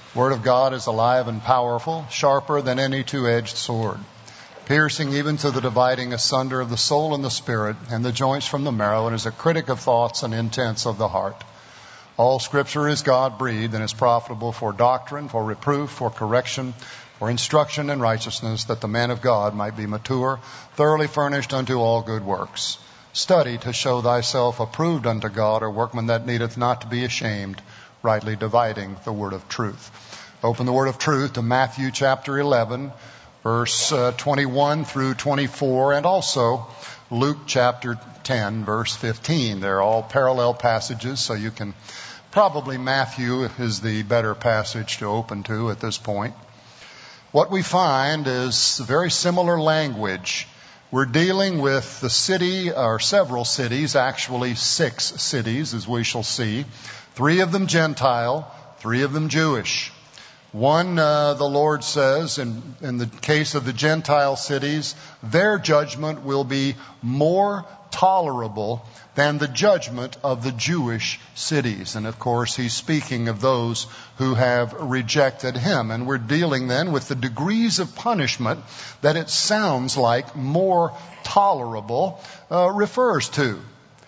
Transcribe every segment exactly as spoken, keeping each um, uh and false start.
Word of God is alive and powerful, sharper than any two-edged sword, piercing even to the dividing asunder of the soul and the spirit and the joints from the marrow, and is a critic of thoughts and intents of the heart. All Scripture is God-breathed and is profitable for doctrine, for reproof, for correction, for instruction in righteousness, that the man of God might be mature, thoroughly furnished unto all good works. Study to show thyself approved unto God, a workman that needeth not to be ashamed, rightly dividing the word of truth. Open the word of truth to Matthew chapter eleven, verse uh, twenty-one through twenty-four, and also Luke chapter ten, verse fifteen. They're all parallel passages, so you can probably Matthew is the better passage to open to at this point. What we find is very similar language. We're dealing with the city, or several cities, actually six cities, as we shall see. Three of them Gentile, three of them Jewish. One, uh, the Lord says, in, in the case of the Gentile cities, their judgment will be more tolerable than the judgment of the Jewish cities. And of course, he's speaking of those who have rejected him. And we're dealing then with the degrees of punishment that it sounds like more tolerable uh, refers to.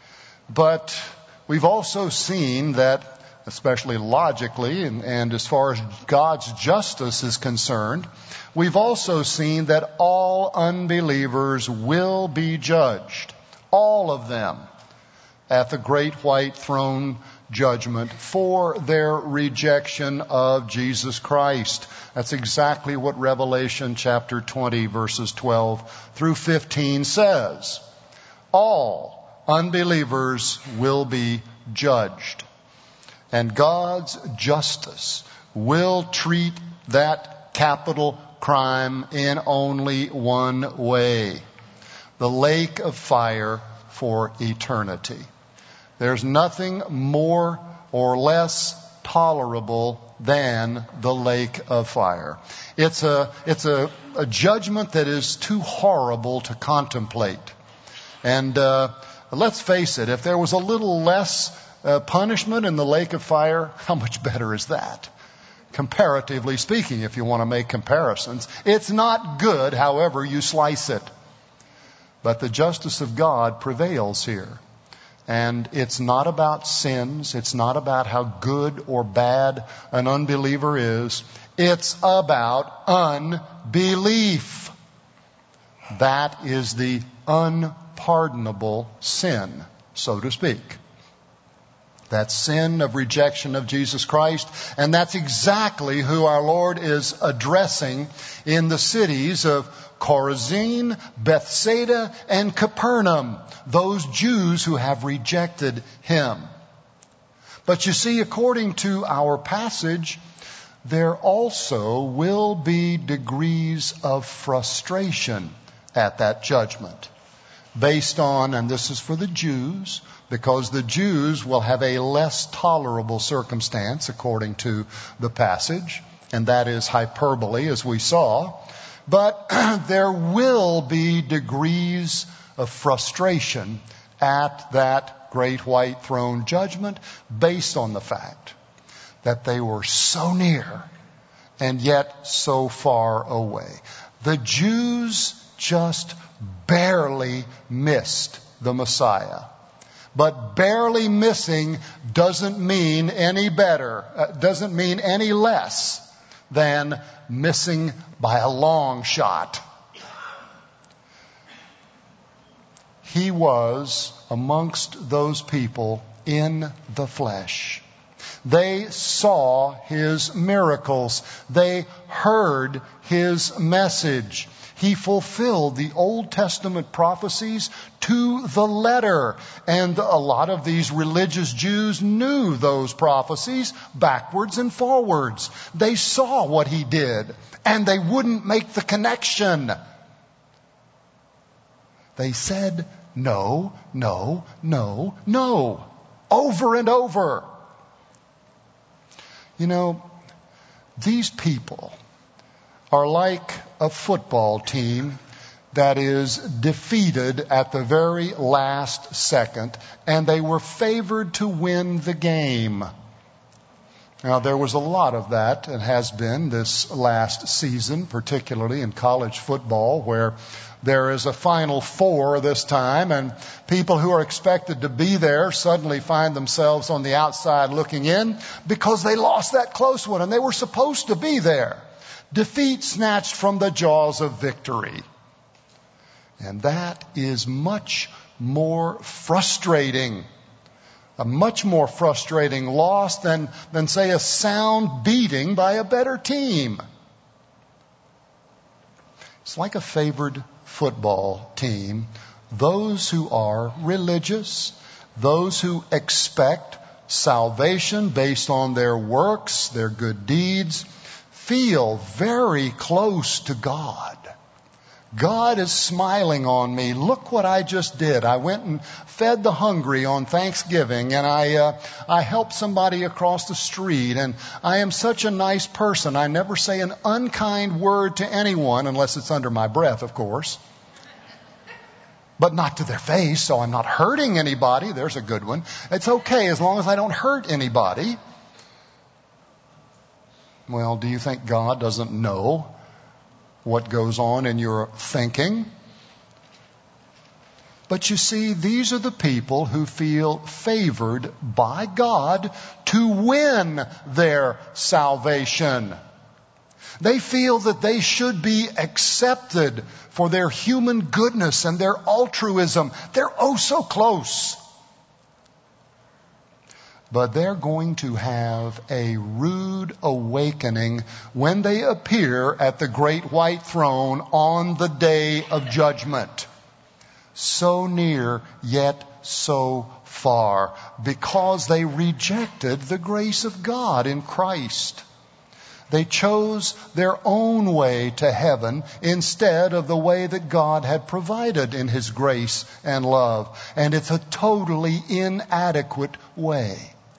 But we've also seen that, especially logically and, and as far as God's justice is concerned, we've also seen that all unbelievers will be judged. All of them at the great white throne judgment for their rejection of Jesus Christ. That's exactly what Revelation chapter twenty, verses twelve through fifteen says. All unbelievers will be judged. And God's justice will treat that capital crime in only one way: the lake of fire for eternity. There's nothing more or less tolerable than the lake of fire. It's a, it's a, a judgment that is too horrible to contemplate. And uh, let's face it, if there was a little less uh, punishment in the lake of fire, how much better is that? Comparatively speaking, if you want to make comparisons, it's not good however you slice it. But the justice of God prevails here. And it's not about sins. It's not about how good or bad an unbeliever is. It's about unbelief. That is the unpardonable sin, so to speak. That sin of rejection of Jesus Christ. And that's exactly who our Lord is addressing in the cities of Chorazin, Bethsaida, and Capernaum. Those Jews who have rejected him. But you see, according to our passage, there also will be degrees of frustration at that judgment. Based on, and this is for the Jews, because the Jews will have a less tolerable circumstance according to the passage, and that is hyperbole, as we saw. But there will be degrees of frustration at that great white throne judgment based on the fact that they were so near and yet so far away. The Jews just barely missed the Messiah. But barely missing doesn't mean any better, uh, doesn't mean any less than missing by a long shot. He was amongst those people in the flesh. They saw his miracles. They heard his message. He fulfilled the Old Testament prophecies to the letter. And a lot of these religious Jews knew those prophecies backwards and forwards. They saw what he did, and they wouldn't make the connection. They said, no, no, no, no, over and over. You know, these people are like a football team that is defeated at the very last second, and they were favored to win the game. Now, there was a lot of that, and has been this last season, particularly in college football, where there is a Final Four this time, and people who are expected to be there suddenly find themselves on the outside looking in because they lost that close one, and they were supposed to be there. Defeat snatched from the jaws of victory. And that is much more frustrating. A much more frustrating loss than, than, say, a sound beating by a better team. It's like a favored football team. Those who are religious, those who expect salvation based on their works, their good deeds, feel very close to God. God is smiling on me. Look what I just did. I went and fed the hungry on Thanksgiving, and I uh, I helped somebody across the street, and I am such a nice person. I never say an unkind word to anyone unless it's under my breath, of course. But not to their face, so I'm not hurting anybody. There's a good one. It's okay as long as I don't hurt anybody. Well, do you think God doesn't know what goes on in your thinking? But you see, these are the people who feel favored by God to win their salvation. They feel that they should be accepted for their human goodness and their altruism. They're oh so close. But they're going to have a rude awakening when they appear at the great white throne on the day of judgment. So near, yet so far, because they rejected the grace of God in Christ. They chose their own way to heaven instead of the way that God had provided in His grace and love. And it's a totally inadequate way.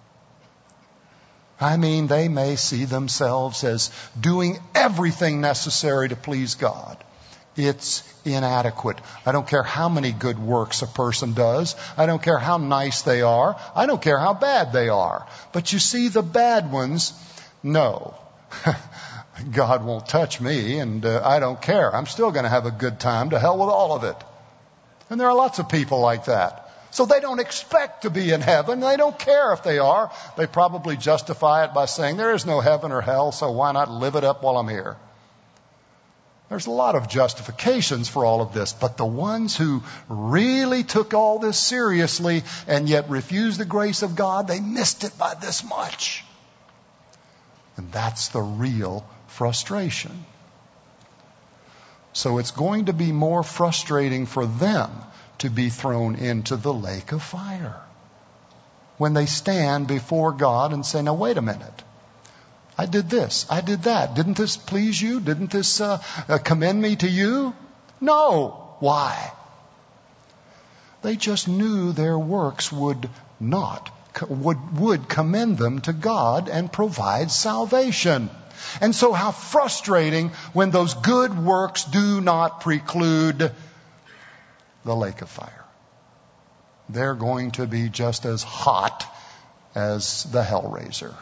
I mean, they may see themselves as doing everything necessary to please God. It's inadequate. I don't care how many good works a person does. I don't care how nice they are. I don't care how bad they are. But you see, the bad ones, no. God won't touch me, and uh, I don't care. I'm still going to have a good time. To hell with all of it. And there are lots of people like that. So they don't expect to be in heaven. They don't care if they are. They probably justify it by saying there is no heaven or hell, so why not live it up while I'm here? There's a lot of justifications for all of this, but the ones who really took all this seriously and yet refused the grace of God, they missed it by this much. And that's the real frustration. So it's going to be more frustrating for them to be thrown into the lake of fire when they stand before God and say, now wait a minute. I did this. I did that. Didn't this please you? Didn't this uh, uh, commend me to you? No. Why? They just knew their works would not, would, would commend them to God and provide salvation. And so how frustrating when those good works do not preclude the lake of fire. They're going to be just as hot as the hellraiser.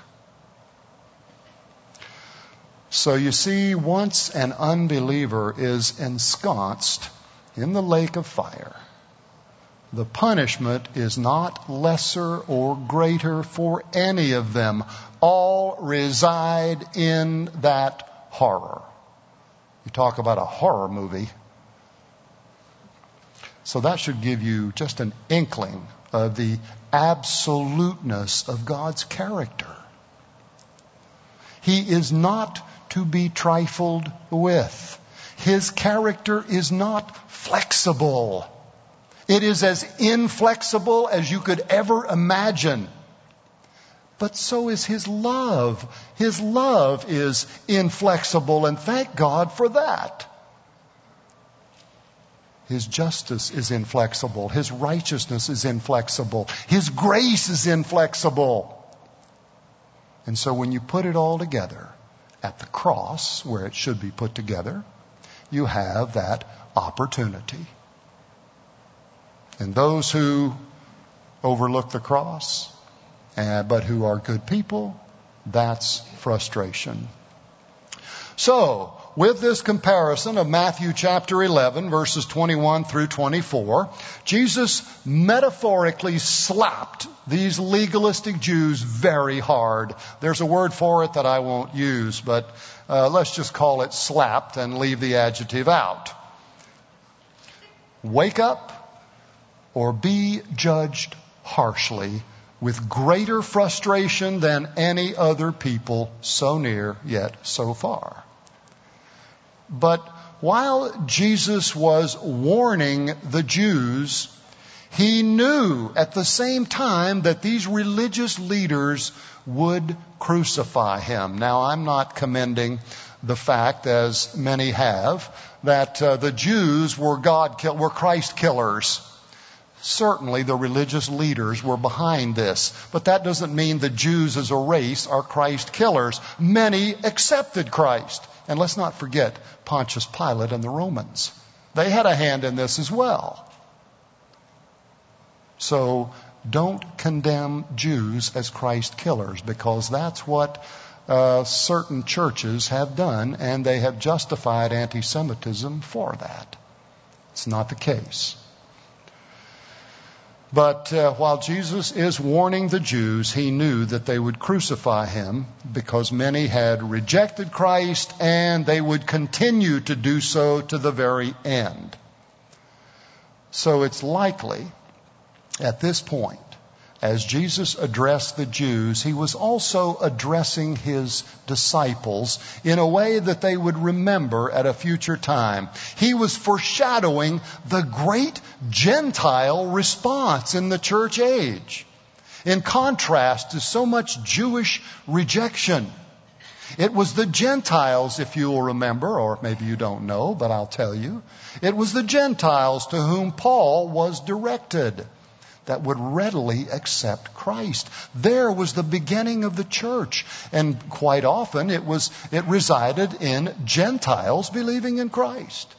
So you see, once an unbeliever is ensconced in the lake of fire, the punishment is not lesser or greater for any of them. All reside in that horror. You talk about a horror movie. So that should give you just an inkling of the absoluteness of God's character. He is not to be trifled with. His character is not flexible. It is as inflexible as you could ever imagine. But so is His love. His love is inflexible, and thank God for that. His justice is inflexible. His righteousness is inflexible. His grace is inflexible. And so when you put it all together at the cross, where it should be put together, you have that opportunity. And those who overlook the cross, uh, but who are good people, That's frustration. So, with this comparison of Matthew chapter eleven, verses twenty-one through twenty-four, Jesus metaphorically slapped these legalistic Jews very hard. There's a word for it that I won't use, but uh, let's just call it slapped and leave the adjective out. Wake up or be judged harshly with greater frustration than any other people so near yet so far. But while Jesus was warning the Jews, he knew at the same time that these religious leaders would crucify him. Now, I'm not commending the fact, as many have, that uh, the Jews were God, kill- were Christ killers. Certainly the religious leaders were behind this, but that doesn't mean the Jews as a race are Christ killers. Many accepted Christ. And let's not forget Pontius Pilate and the Romans. They had a hand in this as well. So don't condemn Jews as Christ killers, because that's what uh, certain churches have done, and they have justified anti-Semitism for that. It's not the case. But uh, while Jesus is warning the Jews, he knew that they would crucify him because many had rejected Christ, and they would continue to do so to the very end. So it's likely at this point, as Jesus addressed the Jews, he was also addressing his disciples in a way that they would remember at a future time. He was foreshadowing the great Gentile response in the church age, in contrast to so much Jewish rejection. It was the Gentiles, if you will remember, or maybe you don't know, but I'll tell you. It was the Gentiles to whom Paul was directed, that would readily accept Christ. There was the beginning of the church. And quite often it was, it resided in Gentiles believing in Christ.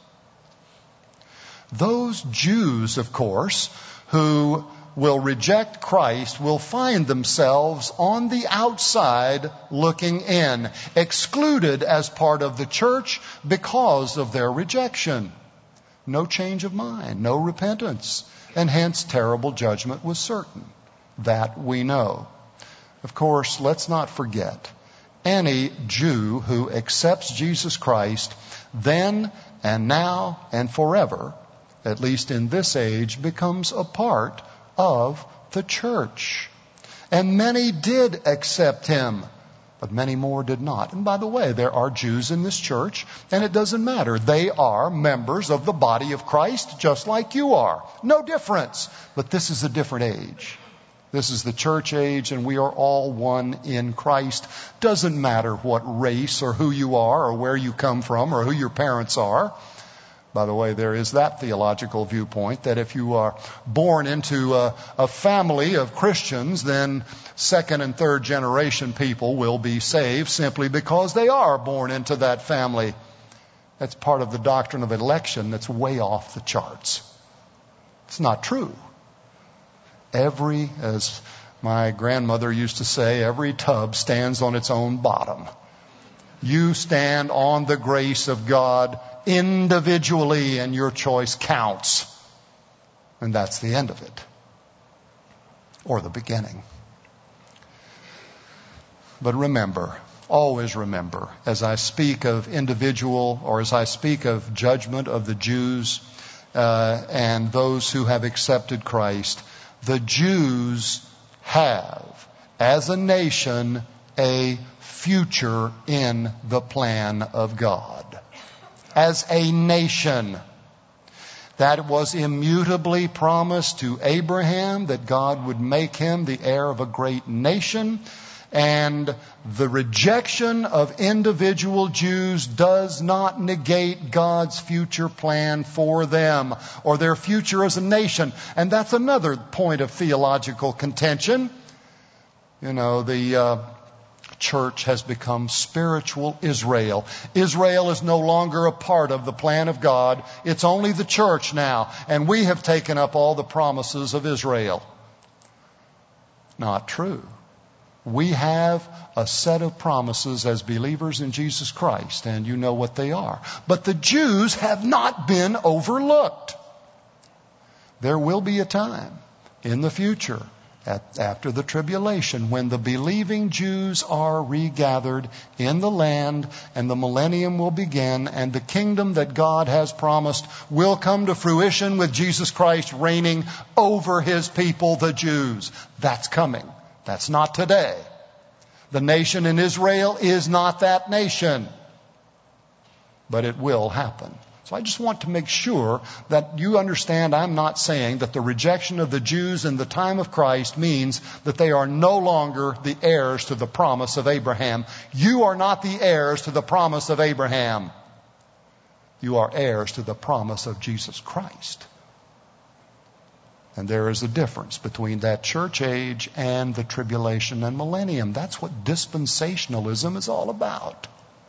Those Jews, of course, who will reject Christ will find themselves on the outside looking in, excluded as part of the church because of their rejection. No change of mind, no repentance. And hence terrible judgment was certain. That we know. Of course, let's not forget, any Jew who accepts Jesus Christ then and now and forever, at least in this age, becomes a part of the church. And many did accept him, but many more did not. And by the way, there are Jews in this church, and it doesn't matter. They are members of the body of Christ, just like you are. No difference. But this is a different age. This is the church age, and we are all one in Christ. Doesn't matter what race or who you are or where you come from or who your parents are. By the way, there is that theological viewpoint that if you are born into a, a family of Christians, then second and third generation people will be saved simply because they are born into that family. That's part of the doctrine of election that's way off the charts. It's not true. Every, as my grandmother used to say, every tub stands on its own bottom. You stand on the grace of God individually, and your choice counts. And that's the end of it. Or the beginning. But remember, always remember, as I speak of individual, or as I speak of judgment of the Jews uh, and those who have accepted Christ, the Jews have, as a nation, a future in the plan of God. As a nation, that was immutably promised to Abraham, that God would make him the heir of a great nation. And the rejection of individual Jews does not negate God's future plan for them or their future as a nation. And that's another point of theological contention. You know, the uh, church has become spiritual Israel. Israel is no longer a part of the plan of God. It's only the church now. And we have taken up all the promises of Israel. Not true. We have a set of promises as believers in Jesus Christ, and you know what they are. But the Jews have not been overlooked. There will be a time in the future, at, after the tribulation, when the believing Jews are regathered in the land, and the millennium will begin, and the kingdom that God has promised will come to fruition with Jesus Christ reigning over His people, the Jews. That's coming. That's not today. The nation in Israel is not that nation. But it will happen. So I just want to make sure that you understand I'm not saying that the rejection of the Jews in the time of Christ means that they are no longer the heirs to the promise of Abraham. You are not the heirs to the promise of Abraham. You are heirs to the promise of Jesus Christ. And there is a difference between that church age and the tribulation and millennium. That's what dispensationalism is all about.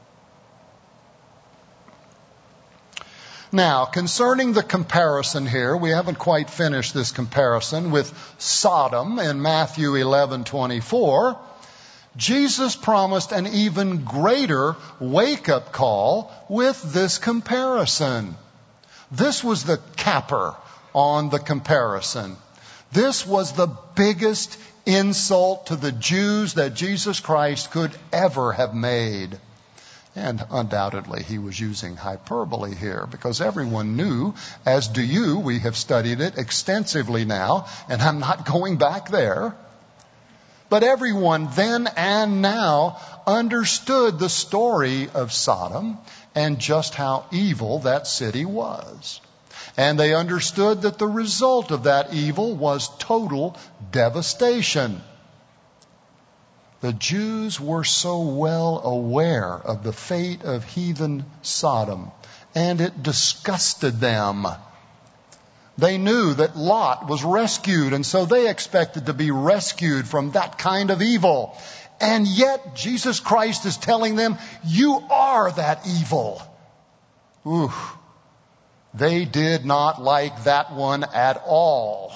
Now, concerning the comparison here, we haven't quite finished this comparison with Sodom in Matthew eleven twenty-four. Jesus promised an even greater wake-up call with this comparison. This was the capper on the comparison. This was the biggest insult to the Jews that Jesus Christ could ever have made. And undoubtedly he was using hyperbole here, because everyone knew, as do you, we have studied it extensively now, and I'm not going back there. But everyone then and now understood the story of Sodom and just how evil that city was. And they understood that the result of that evil was total devastation. The Jews were so well aware of the fate of heathen Sodom, and it disgusted them. They knew that Lot was rescued, and so they expected to be rescued from that kind of evil. And yet Jesus Christ is telling them, you are that evil. Ooh. They did not like that one at all.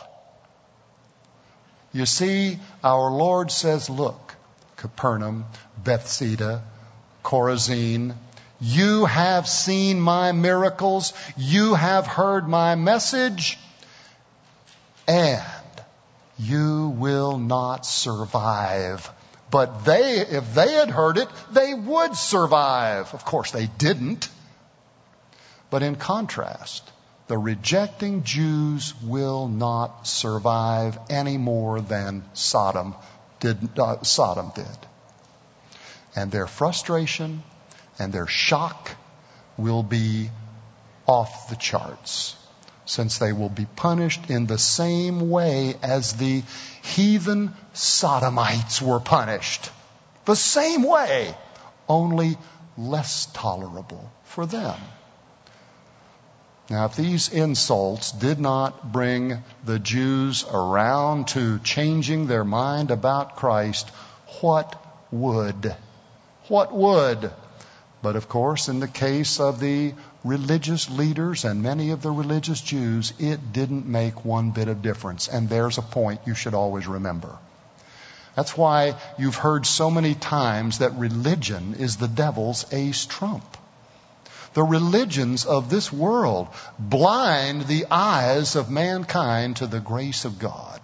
You see, our Lord says, look, Capernaum, Bethsaida, Chorazin, you have seen my miracles, you have heard my message, and you will not survive. But they, if they had heard it, they would survive. Of course, they didn't. But in contrast, the rejecting Jews will not survive any more than Sodom did. Uh, Sodom did. And their frustration and their shock will be off the charts, since they will be punished in the same way as the heathen Sodomites were punished. The same way, only less tolerable for them. Now, if these insults did not bring the Jews around to changing their mind about Christ, what would? What would? But of course, in the case of the religious leaders and many of the religious Jews, it didn't make one bit of difference. And there's a point you should always remember. That's why you've heard so many times that religion is the devil's ace trump. The religions of this world blind the eyes of mankind to the grace of God.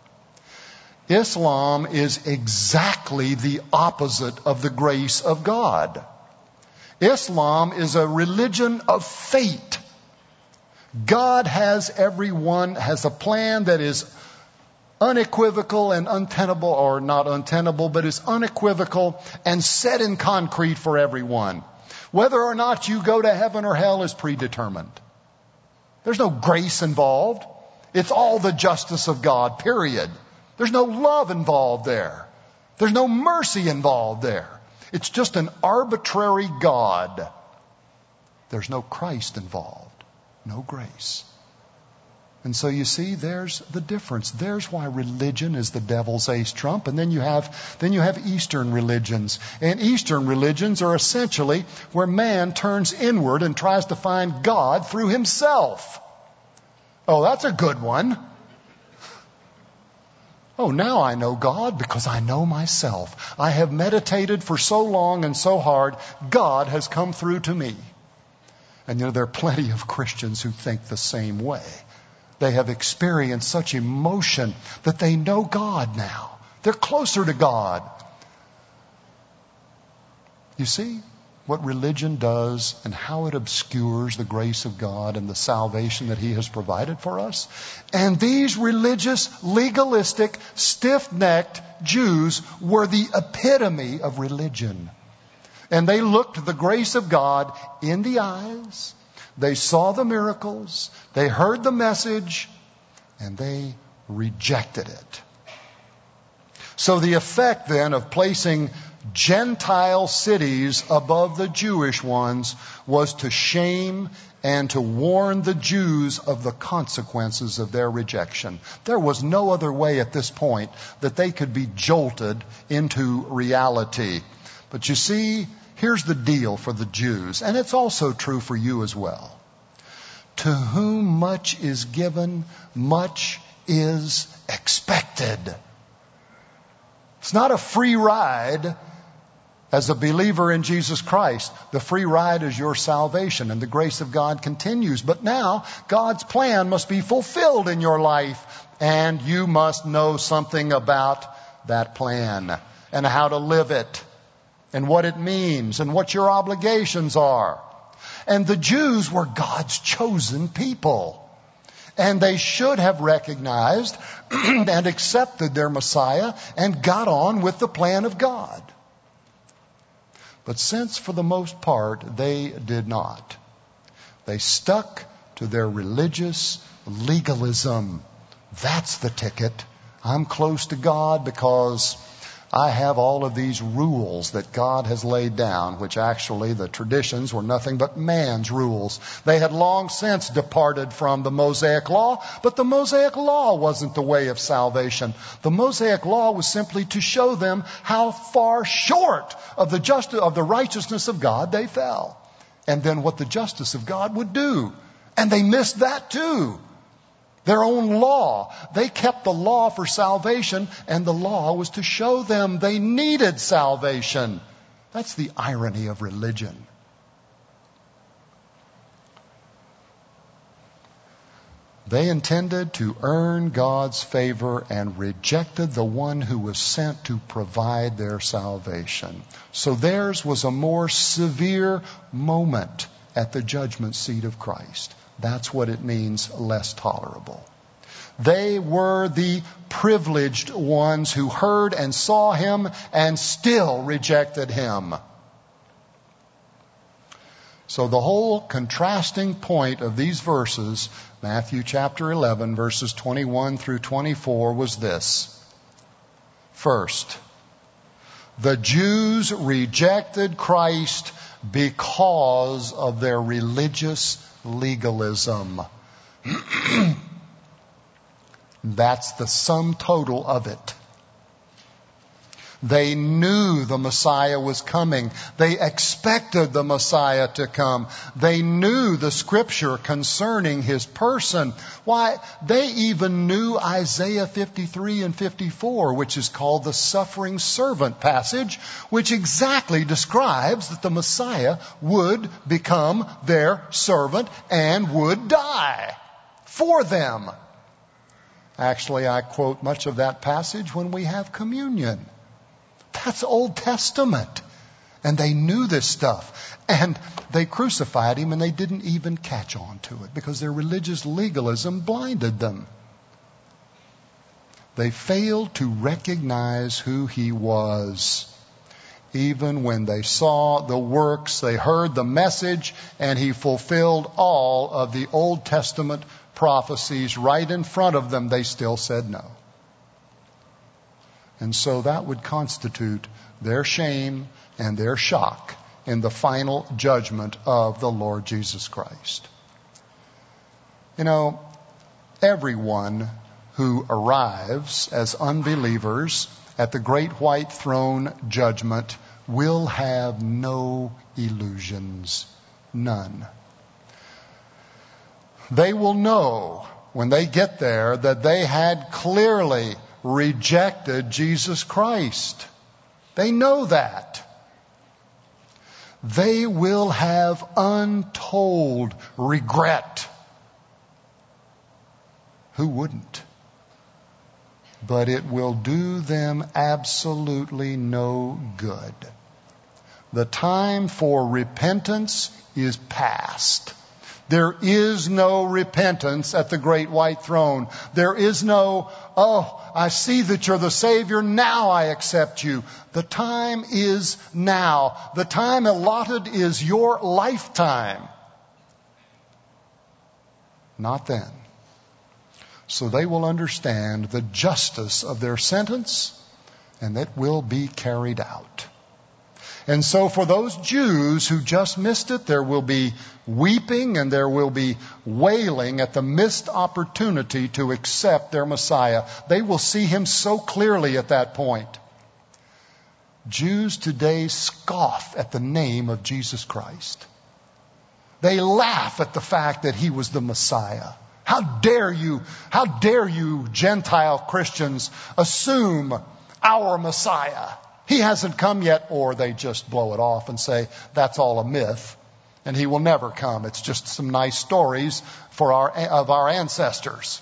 Islam is exactly the opposite of the grace of God. Islam is a religion of fate. God has everyone, has a plan that is unequivocal and untenable, or not untenable, but is unequivocal and set in concrete for everyone. Whether or not you go to heaven or hell is predetermined. There's no grace involved. It's all the justice of God, period. There's no love involved there. There's no mercy involved there. It's just an arbitrary God. There's no Christ involved. No grace. And so you see, there's the difference. There's why religion is the devil's ace trump. And then you have, then you have Eastern religions. And Eastern religions are essentially where man turns inward and tries to find God through himself. Oh, that's a good one. Oh, now I know God because I know myself. I have meditated for so long and so hard, God has come through to me. And you know, there are plenty of Christians who think the same way. They have experienced such emotion that they know God now. They're closer to God. You see what religion does and how it obscures the grace of God and the salvation that He has provided for us? And these religious, legalistic, stiff-necked Jews were the epitome of religion. And they looked the grace of God in the eyes. They saw the miracles. They heard the message. And they rejected it. So the effect then of placing Gentile cities above the Jewish ones was to shame and to warn the Jews of the consequences of their rejection. There was no other way at this point that they could be jolted into reality. But you see, here's the deal for the Jews, and it's also true for you as well. To whom much is given, much is expected. It's not a free ride. As a believer in Jesus Christ, the free ride is your salvation, and the grace of God continues. But now, God's plan must be fulfilled in your life, and you must know something about that plan, and how to live it, and what it means, and what your obligations are. And the Jews were God's chosen people. And they should have recognized and accepted their Messiah and got on with the plan of God. But since for the most part they did not, they stuck to their religious legalism. That's the ticket. I'm close to God because I have all of these rules that God has laid down, which actually the traditions were nothing but man's rules. They had long since departed from the Mosaic Law, but the Mosaic Law wasn't the way of salvation. The Mosaic Law was simply to show them how far short of the justice, of the righteousness of God they fell, and then what the justice of God would do. And they missed that too. Their own law. They kept the law for salvation, and the law was to show them they needed salvation. That's the irony of religion. They intended to earn God's favor and rejected the one who was sent to provide their salvation. So theirs was a more severe moment at the judgment seat of Christ. That's what it means, less tolerable. They were the privileged ones who heard and saw Him and still rejected Him. So the whole contrasting point of these verses, Matthew chapter eleven, verses twenty-one through twenty-four, was this. First, the Jews rejected Christ because of their religious legalism. That's the sum total of it. They knew the Messiah was coming. They expected the Messiah to come. They knew the Scripture concerning His person. Why, they even knew Isaiah fifty-three and fifty-four, which is called the suffering servant passage, which exactly describes that the Messiah would become their servant and would die for them. Actually, I quote much of that passage when we have communion. That's Old Testament. And they knew this stuff. And they crucified Him and they didn't even catch on to it because their religious legalism blinded them. They failed to recognize who He was. Even when they saw the works, they heard the message, and He fulfilled all of the Old Testament prophecies right in front of them, they still said no. And so that would constitute their shame and their shock in the final judgment of the Lord Jesus Christ. You know, everyone who arrives as unbelievers at the great white throne judgment will have no illusions. None. They will know when they get there that they had clearly rejected Jesus Christ. They know that. They will have untold regret. Who wouldn't? But it will do them absolutely no good. The time for repentance is past. There is no repentance at the great white throne. There is no, oh, I see that you're the Savior, now I accept you. The time is now. The time allotted is your lifetime. Not then. So they will understand the justice of their sentence, and it will be carried out. And so for those Jews who just missed it, there will be weeping and there will be wailing at the missed opportunity to accept their Messiah. They will see him so clearly at that point. Jews today scoff at the name of Jesus Christ. They laugh at the fact that he was the Messiah. How dare you, how dare you Gentile Christians assume our Messiah? He hasn't come yet, or they just blow it off and say, that's all a myth, and he will never come. It's just some nice stories for our, of our ancestors.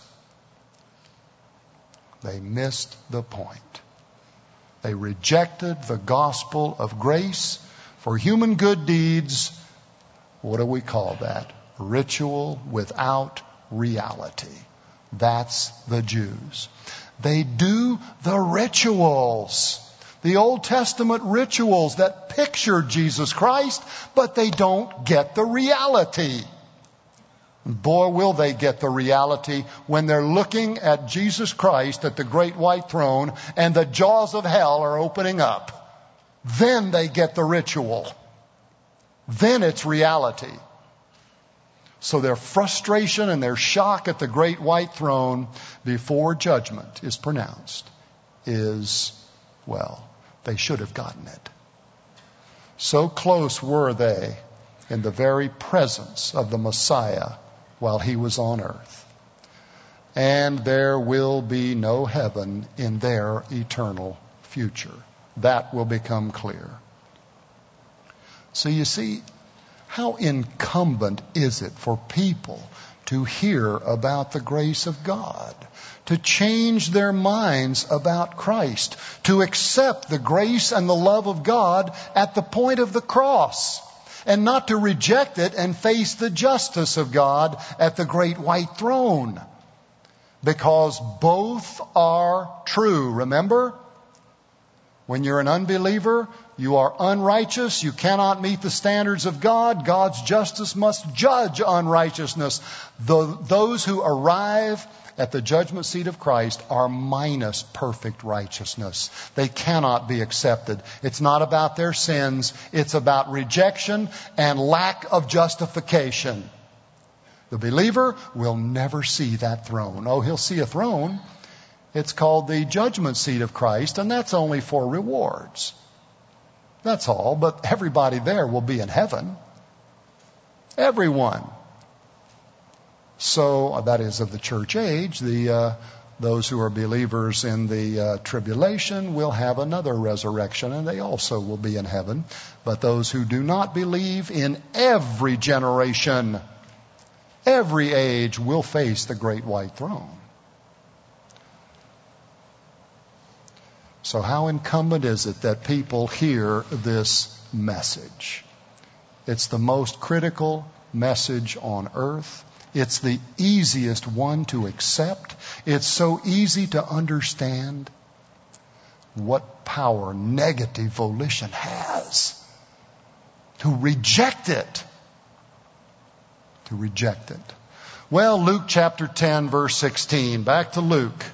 They missed the point. They rejected the gospel of grace for human good deeds. What do we call that? Ritual without reality. That's the Jews. They do the rituals. The Old Testament rituals that picture Jesus Christ, but they don't get the reality. Boy, will they get the reality when they're looking at Jesus Christ at the great white throne and the jaws of hell are opening up. Then they get the ritual. Then it's reality. So their frustration and their shock at the great white throne before judgment is pronounced is, well, they should have gotten it. So close were they in the very presence of the Messiah while he was on earth. And there will be no heaven in their eternal future. That will become clear. So you see, how incumbent is it for people to hear about the grace of God, to change their minds about Christ, to accept the grace and the love of God at the point of the cross, and not to reject it and face the justice of God at the great white throne. Because both are true. Remember? When you're an unbeliever, you are unrighteous. You cannot meet the standards of God. God's justice must judge unrighteousness. The, those who arrive at the judgment seat of Christ are minus perfect righteousness. They cannot be accepted. It's not about their sins. It's about rejection and lack of justification. The believer will never see that throne. Oh, he'll see a throne. It's called the judgment seat of Christ, and that's only for rewards. That's all, but everybody there will be in heaven. Everyone. So, that is of the church age, the uh, those who are believers in the uh, tribulation will have another resurrection, and they also will be in heaven. But those who do not believe, in every generation, every age, will face the great white throne. So how incumbent is it that people hear this message? It's the most critical message on earth. It's the easiest one to accept. It's so easy to understand what power negative volition has. To reject it. To reject it. Well, Luke chapter ten, verse sixteen. Back to Luke.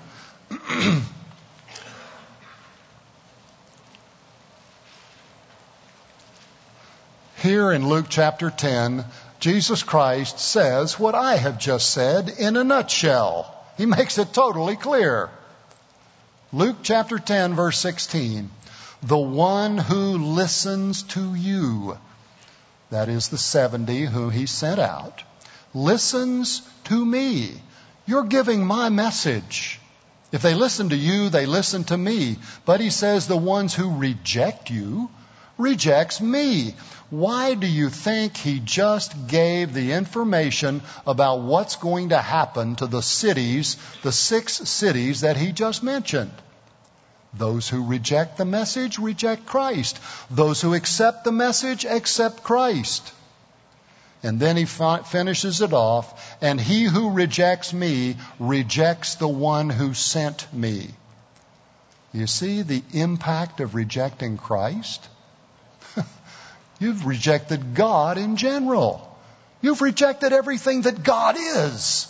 Here in Luke chapter ten, Jesus Christ says what I have just said in a nutshell. He makes it totally clear. Luke chapter ten, verse sixteen. The one who listens to you, that is the seventy who he sent out, listens to me. You're giving my message. If they listen to you, they listen to me. But he says the ones who reject you, rejects me. Why do you think he just gave the information about what's going to happen to the cities, the six cities that he just mentioned? Those who reject the message, reject Christ. Those who accept the message, accept Christ. And then he fi- finishes it off, and he who rejects me rejects the one who sent me. You see the impact of rejecting Christ? You've rejected God in general. You've rejected everything that God is.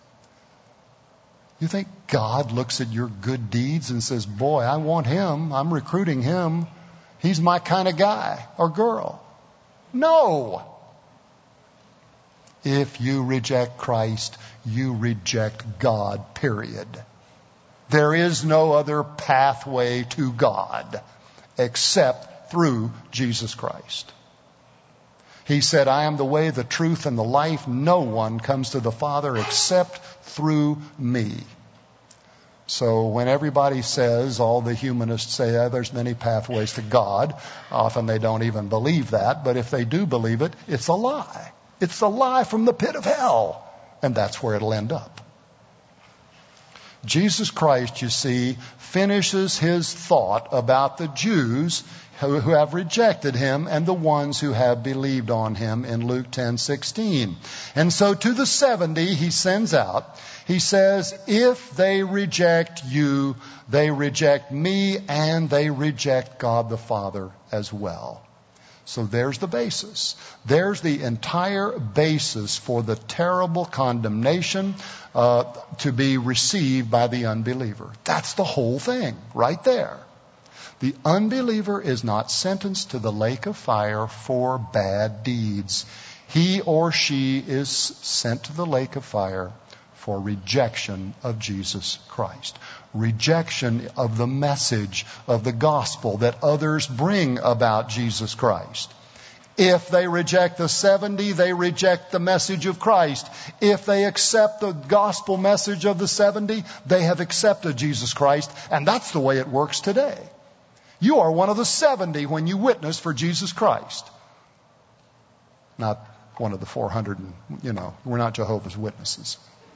You think God looks at your good deeds and says, boy, I want him. I'm recruiting him. He's my kind of guy or girl. No. If you reject Christ, you reject God, period. There is no other pathway to God except through Jesus Christ. He said, I am the way, the truth, and the life. No one comes to the Father except through me. So when everybody says, all the humanists say, oh, there's many pathways to God, often they don't even believe that. But if they do believe it, it's a lie. It's a lie from the pit of hell. And that's where it'll end up. Jesus Christ, you see, finishes his thought about the Jews who, who have rejected him and the ones who have believed on him in Luke ten sixteen. And so to the seventy he sends out, he says, if they reject you, they reject me and they reject God the Father as well. So there's the basis. There's the entire basis for the terrible condemnation uh, to be received by the unbeliever. That's the whole thing right there. The unbeliever is not sentenced to the lake of fire for bad deeds. He or she is sent to the lake of fire for rejection of Jesus Christ. Rejection of the message of the gospel that others bring about Jesus Christ. If they reject the seventy, they reject the message of Christ. If they accept the gospel message of the seventy, they have accepted Jesus Christ. And that's the way it works today. You are one of the seventy when you witness for Jesus Christ. Not one of the four hundred, you know, we're not Jehovah's Witnesses.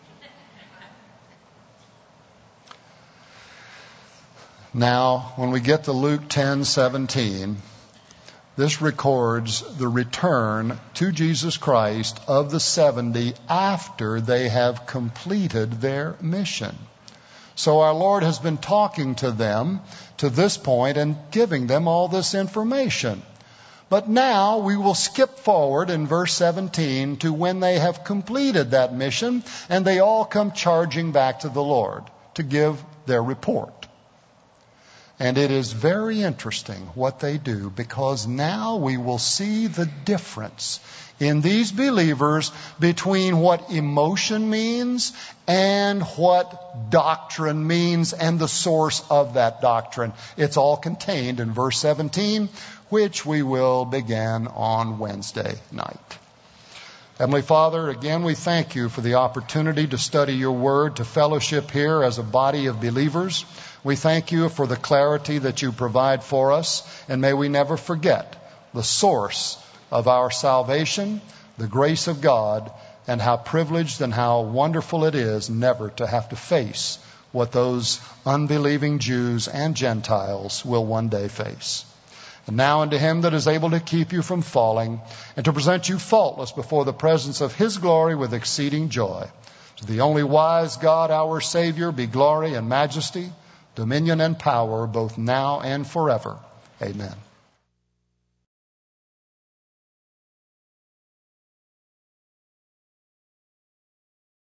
Now, when we get to Luke ten seventeen, this records the return to Jesus Christ of the seventy after they have completed their mission. So our Lord has been talking to them to this point and giving them all this information. But now we will skip forward in verse seventeen to when they have completed that mission and they all come charging back to the Lord to give their report. And it is very interesting what they do, because now we will see the difference in these believers between what emotion means and what doctrine means and the source of that doctrine. It's all contained in verse seventeen, which we will begin on Wednesday night. Heavenly Father, again we thank you for the opportunity to study your word, to fellowship here as a body of believers. We thank you for the clarity that you provide for us, and may we never forget the source of our salvation, the grace of God, and how privileged and how wonderful it is never to have to face what those unbelieving Jews and Gentiles will one day face. And now unto him that is able to keep you from falling and to present you faultless before the presence of his glory with exceeding joy. To the only wise God, our Savior, be glory and majesty, dominion and power, both now and forever. Amen.